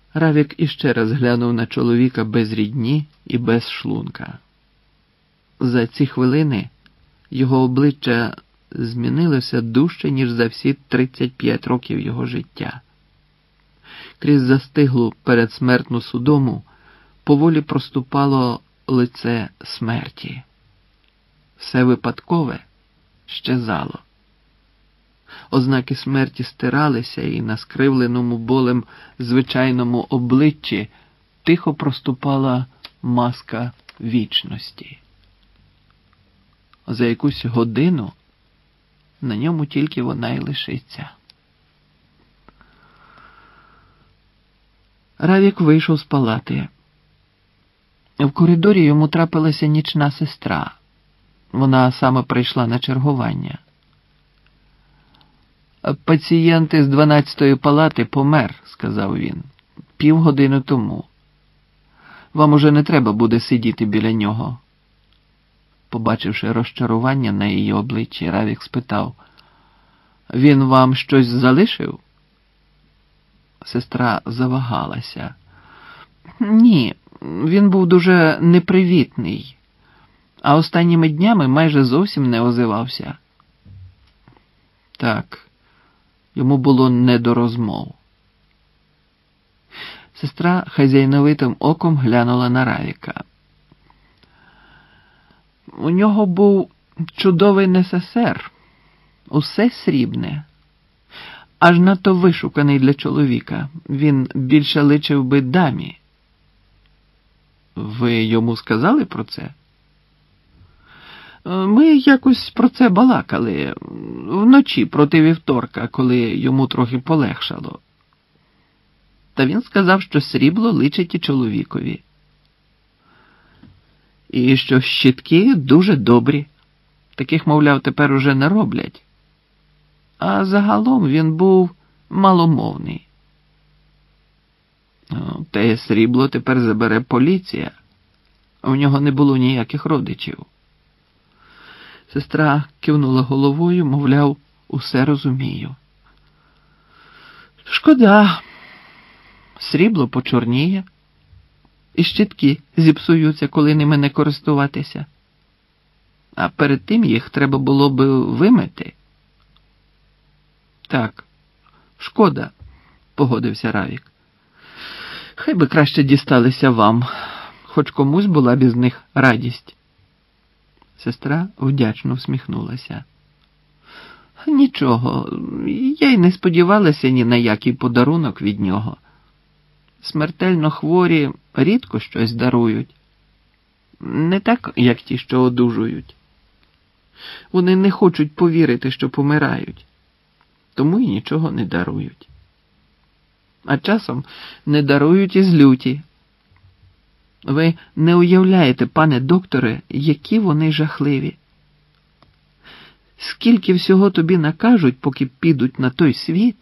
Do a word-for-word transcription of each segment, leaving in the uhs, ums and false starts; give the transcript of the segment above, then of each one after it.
Равік іще раз глянув на чоловіка без рідні і без шлунка. За ці хвилини його обличчя змінилося дужче, ніж за всі тридцять п'ять років його життя. Крізь застиглу передсмертну судому поволі проступало лице смерті. Все випадкове щезало. Ознаки смерті стиралися, і на скривленому болем звичайному обличчі тихо проступала маска вічності. За якусь годину на ньому тільки вона й лишиться. Равік вийшов з палати. В коридорі йому трапилася нічна сестра. Вона саме прийшла на чергування. «Пацієнт із дванадцятої палати помер», – сказав він, – «півгодини тому. Вам уже не треба буде сидіти біля нього». Побачивши розчарування на її обличчі, Равік спитав: «Він вам щось залишив?» Сестра завагалася. «Ні, він був дуже непривітний, а останніми днями майже зовсім не озивався». Так, йому було не до розмов. Сестра хазяйновитим оком глянула на Равіка. «У нього був чудовий несесер, усе срібне, аж надто вишуканий для чоловіка. Він більше личив би дамі». «Ви йому сказали про це?» «Ми якось про це балакали вночі проти вівторка, коли йому трохи полегшало. Та він сказав, що срібло личить і чоловікові. І що щітки дуже добрі. Таких, мовляв, тепер уже не роблять. А загалом він був маломовний». «Те срібло тепер забере поліція. У нього не було ніяких родичів». Сестра кивнула головою, мовляв, усе розумію. «Шкода. Срібло почорніє, і щітки зіпсуються, коли ними не користуватися. А перед тим їх треба було би вимити». «Так, шкода», – погодився Равік. «Хай би краще дісталися вам, хоч комусь була б із них радість». Сестра вдячно всміхнулася. «Нічого, я й не сподівалася ні на який подарунок від нього. Смертельно хворі рідко щось дарують. Не так, як ті, що одужують. Вони не хочуть повірити, що помирають, тому й нічого не дарують. А часом не дарують і злюті. Ви не уявляєте, пане докторе, які вони жахливі. Скільки всього тобі накажуть, поки підуть на той світ».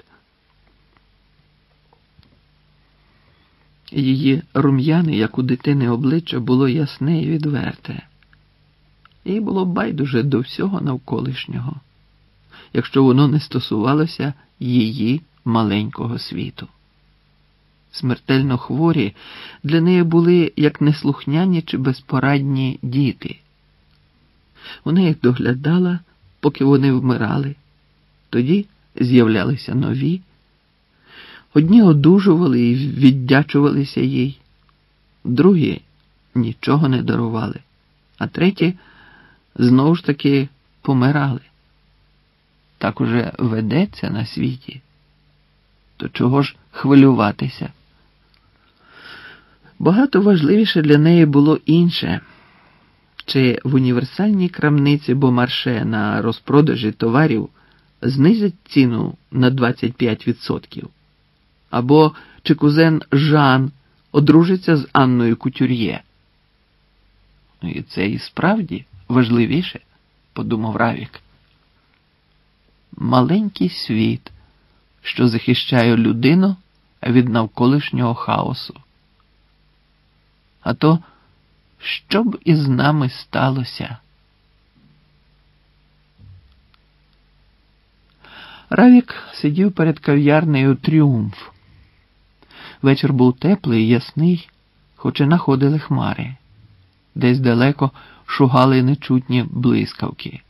Її рум'яне, як у дитини, обличчя було ясне і відверте. Їй було байдуже до всього навколишнього, якщо воно не стосувалося її маленького світу. Смертельно хворі для неї були як неслухняні чи безпорадні діти. Вона їх доглядала, поки вони вмирали. Тоді з'являлися нові. Одні одужували і віддячувалися їй, другі нічого не дарували, а треті знову ж таки помирали. Так уже ведеться на світі. То чого ж хвилюватися? Багато важливіше для неї було інше. Чи в універсальній крамниці Бомарше на розпродажі товарів знизять ціну на двадцять п'ять відсотків? Або чи кузен Жан одружиться з Анною Кутюр'є? І це і справді важливіше, подумав Равік. Маленький світ, що захищає людину від навколишнього хаосу. А то, що б із нами сталося? Равік сидів перед кав'ярнею «Тріумф». Вечір був теплий, ясний, хоч і находили хмари. Десь далеко шугали нечутні блискавки.